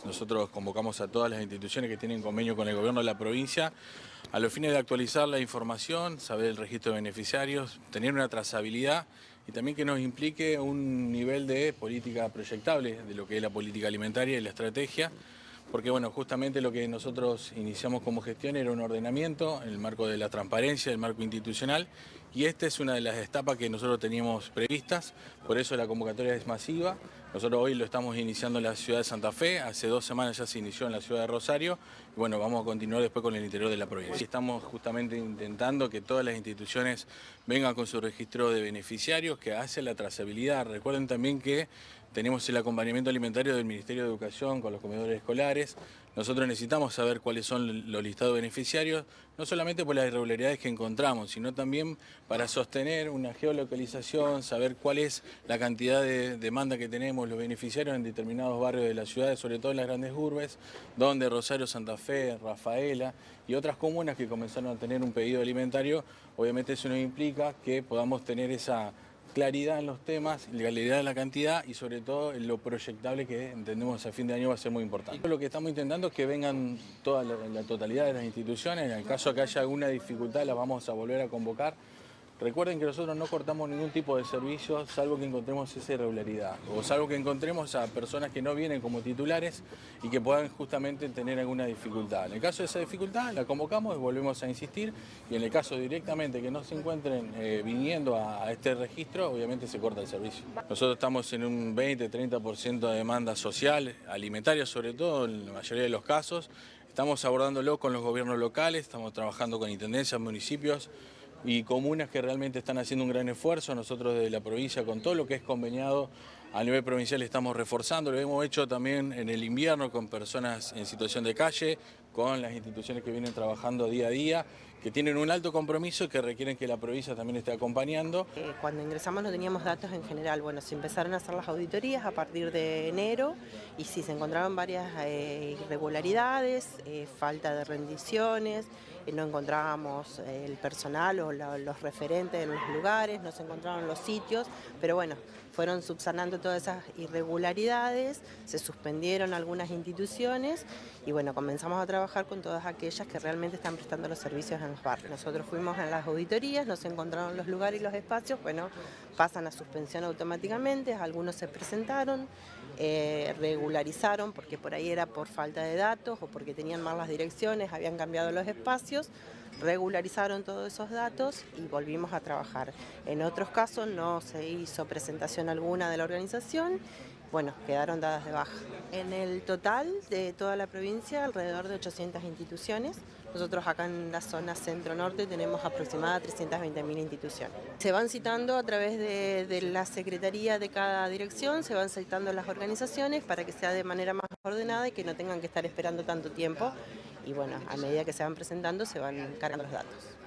nosotros convocamos a todas las instituciones que tienen convenio con el gobierno de la provincia a los fines de actualizar la información, saber el registro de beneficiarios, tener una trazabilidad y también que nos implique un nivel de política proyectable de lo que es la política alimentaria y la estrategia. Porque bueno, justamente lo que nosotros iniciamos como gestión era un ordenamiento en el marco de la transparencia, el marco institucional, y esta es una de las etapas que nosotros teníamos previstas, por eso la convocatoria es masiva. Nosotros hoy lo estamos iniciando en la ciudad de Santa Fe, hace 2 semanas ya se inició en la ciudad de Rosario, y bueno, vamos a continuar después con el interior de la provincia. Estamos justamente intentando que todas las instituciones vengan con su registro de beneficiarios, que hace la trazabilidad. Recuerden también que tenemos el acompañamiento alimentario del Ministerio de Educación con los comedores escolares. Nosotros necesitamos saber cuáles son los listados de beneficiarios, no solamente por las irregularidades que encontramos, sino también para sostener una geolocalización, saber cuál es la cantidad de demanda que tenemos los beneficiarios en determinados barrios de la ciudad, sobre todo en las grandes urbes, donde Rosario, Santa Fe, Rafaela y otras comunas que comenzaron a tener un pedido alimentario. Obviamente eso nos implica que podamos tener esa claridad en los temas, legalidad en la cantidad y sobre todo en lo proyectable que entendemos a fin de año va a ser muy importante. Lo que estamos intentando es que vengan toda la totalidad de las instituciones, en el caso de que haya alguna dificultad las vamos a volver a convocar. Recuerden que nosotros no cortamos ningún tipo de servicio salvo que encontremos esa irregularidad o salvo que encontremos a personas que no vienen como titulares y que puedan justamente tener alguna dificultad. En el caso de esa dificultad la convocamos y volvemos a insistir y en el caso directamente que no se encuentren viniendo a este registro, obviamente se corta el servicio. Nosotros estamos en un 20-30% de demanda social, alimentaria sobre todo en la mayoría de los casos. Estamos abordándolo con los gobiernos locales, estamos trabajando con intendencias, municipios y comunas que realmente están haciendo un gran esfuerzo. Nosotros desde la provincia, con todo lo que es conveniado a nivel provincial, estamos reforzando. Lo hemos hecho también en el invierno con personas en situación de calle, con las instituciones que vienen trabajando día a día, que tienen un alto compromiso y que requieren que la provincia también esté acompañando. Cuando ingresamos no teníamos datos en general. Bueno, se empezaron a hacer las auditorías a partir de enero y sí, se encontraron varias irregularidades, falta de rendiciones, no encontrábamos el personal o los referentes en los lugares, no se encontraron los sitios, pero bueno, fueron subsanando todas esas irregularidades, se suspendieron algunas instituciones y bueno, comenzamos a trabajar con todas aquellas que realmente están prestando los servicios en los barrios. Nosotros fuimos a las auditorías, no se encontraron los lugares y los espacios, bueno, pasan a suspensión automáticamente, algunos se presentaron, regularizaron porque por ahí era por falta de datos o porque tenían malas direcciones, habían cambiado los espacios, regularizaron todos esos datos y volvimos a trabajar. En otros casos no se hizo presentación alguna de la organización, bueno, quedaron dadas de baja. En el total de toda la provincia, alrededor de 800 instituciones. Nosotros acá en la zona centro-norte tenemos aproximadamente 320.000 instituciones. Se van citando a través de la secretaría de cada dirección, se van citando las organizaciones para que sea de manera más ordenada y que no tengan que estar esperando tanto tiempo. Y bueno, a medida que se van presentando se van cargando los datos.